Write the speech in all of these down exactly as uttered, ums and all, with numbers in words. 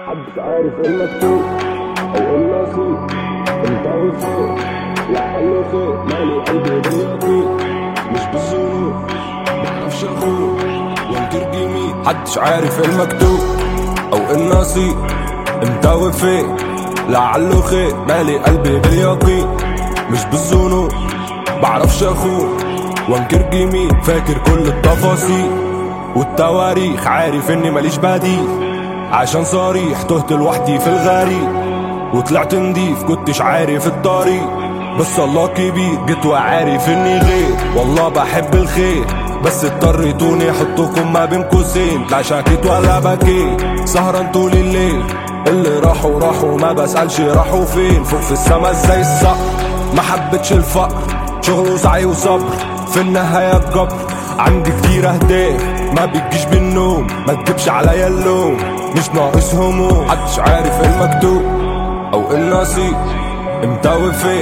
محدش عارف المكتوب او النصيب انت وفوق لعله خير مالي قلبي باليقين مش بالظروف بعرفش اخوه وانكر جميل. محدش عارف المكتوب او النصيب امتى وفين لعله خير مالي قلبي باليقين مش بالظنون بعرفش اخوه وانكر جميل. فاكر كل التفاصيل والتواريخ عارف اني ماليش بديل عشان صريح تهت لوحدي في الغريب وطلعت نضيف كنتش عارف الطريق بس الله كبير جيت وعارف اني غير والله بحب الخير بس اضطريتوني احطكم ما بين قوسين لا شكيت ولا بكيت سهران طول الليل اللي راحوا راحوا ما بسألش راحوا فين فوق في السما زي الصقر ما حبتش الفقر شغل وسعي وصبر في النهاية الجبر عندي كتير اهداف ما بتجيش بالنوم ما تجيبش عليا اللوم مش ناقص هموم. محدش عارف المكتوب او النصيب امتى وفين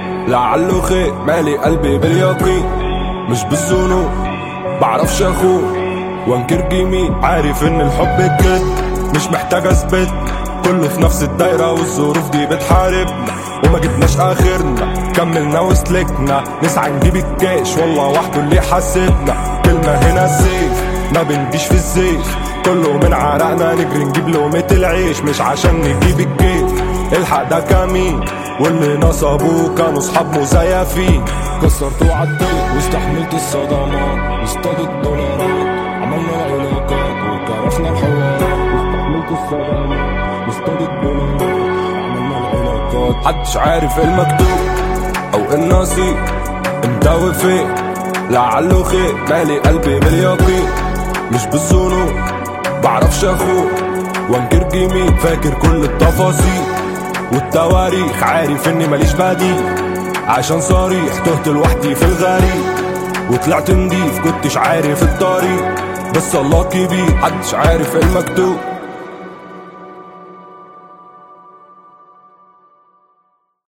لعله خير مالي قلبي باليقين مش بالظنون بعرفش اخوه وانكر جميل. عارف ان الحب الجد مش محتاج اثبت كله في نفس الدايرة والظروف دي بتحاربنا وما جبناش اخرنا كملنا وسلكنا نسعى نجيب الكاش والله وحده اللي حاسبنا كلمة هنا سيف ما بنجيش في الزيف كله من عرقنا نجري نجيب لقمة العيش مش عشان نجيب الجيف الحق ده كمين واللي نصبوه كانوا صحاب مزيفين كسرت وعديت واستحملت الصدمات واصطادت دولارات عملنا علاقات وكرفنا الحوارات واستحملت الصدمات واصطادت دولارات عملنا العلاقات. محدش عارف المكتوب او النصيب امتى وفين لعله خير مالي قلبي باليقين مش بالظنون بعرفش اخوه وانكر جميل. فاكر كل التفاصيل والتواريخ عارف اني ماليش بديل عشان صريح تهت لوحدي في الغريب وطلعت نضيف كنتش عارف الطريق بس الله كبير. محدش عارف المكتوب